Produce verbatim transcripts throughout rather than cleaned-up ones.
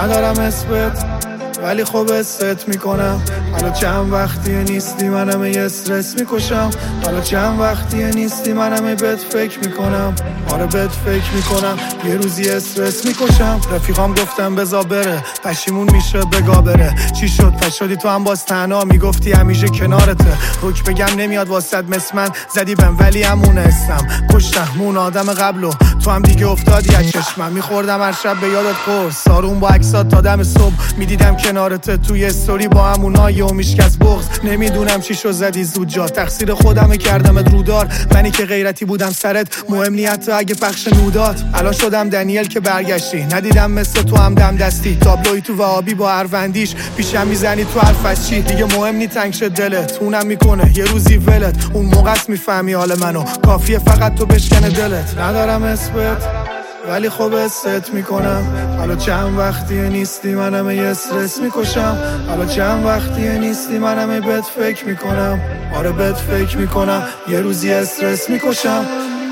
ندارم اسمت ولی خوب است میکنم. حالا چند وقتیه نیستی منم یه استرس میکشم. حالا چند وقتیه نیستی منم بهت فکر میکنم. آره بهت فکر میکنم یه روزی استرس میکشم. رفیقام گفتم بزا بره پشیمون میشه بگا بره. چی شد پس شدی تو هم باز تنها میگفتی همیشه کنارته. روک بگم نمیاد واسد مثل من زدی بهم ولی همونه استم کشتم اون آدم قبلو تو هم دیگه افتادی از چشمم. میخوردم هر شب به یادت قرص سارون با عکسات تا دم صبح میدیدم کنارته توی استوری با همونای و میشکست بغض. نمیدونم چی شو زدی زود جا تقصیر خودمه کردمت رودار. منی که غیرتی بودم سرت مهم نی حتی اگه پخش نودات. الان شدم دنیل که برگشتی ندیدم مثل تو هم دم دستی. تابلوی تو وهابی با هروندیش پیشم میزنی تو حرف از چی دیگه مهم نی تنگ شد دلت. اونم میکنه یه روزی ولت اون موقع میفهمی حال منو کافیه فقط تو بشکنه دلت. ندارم اسمت ولی خوب است میکنم. حالا چند وقتیه نیستی منم یه استرس میکشم. حالا چند وقتیه نیستی منم بهت فکر میکنم. آره بهت فکر میکنم یه روزی استرس میکشم.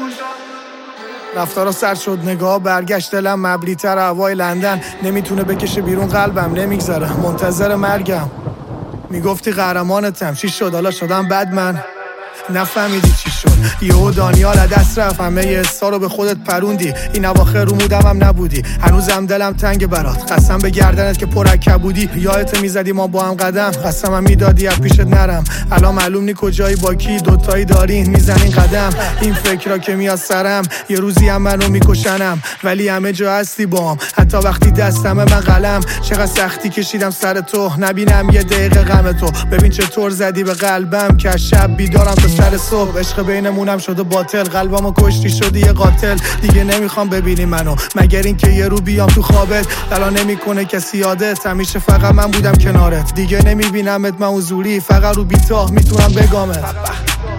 رفتارا سر شد نگاه برگشت دلم مبلی تر هوای لندن. نمیتونه بکشه بیرون قلبم نمیگذره منتظر مرگم. میگفتی قهرمانتم چی شد حالا شدم بد من. نفهمیدی چی شد یهو دانیال از دست رفت همه یه حسا رو به خودت پروندی. این اواخر رو مودم هم نبودی هنوزم دلم تنگ برات. قسم به گردنت که پر کبودی یادت میزدی ما با هم قدم. قسمم میدادی از پیشت نرم. الان معلوم نی کجایی با کی دوتایی دارین میزنین قدم. این فکرها که میاد سرم یه روزی هم منو میکشنم ولی همه جا هستی بام حتی وقتی دستم من قلم. چقدر سختی کشیدم سر تو نبینم یه دقیقه غم تو. ببین چطور زدی به قلبم که شب بیدارم تا سر صبح. عشق بینمونم شده باطل قلبمو کشتی شدی یه قاتل. دیگه نمیخوام ببینی منو مگر این که یه رو بیام تو خوابت. الان نمیکنه کسی یادت همیشه فقط من بودم کنارت. دیگه نمیبینمت من حضوری فقط رو بیتا میتونم بگامت.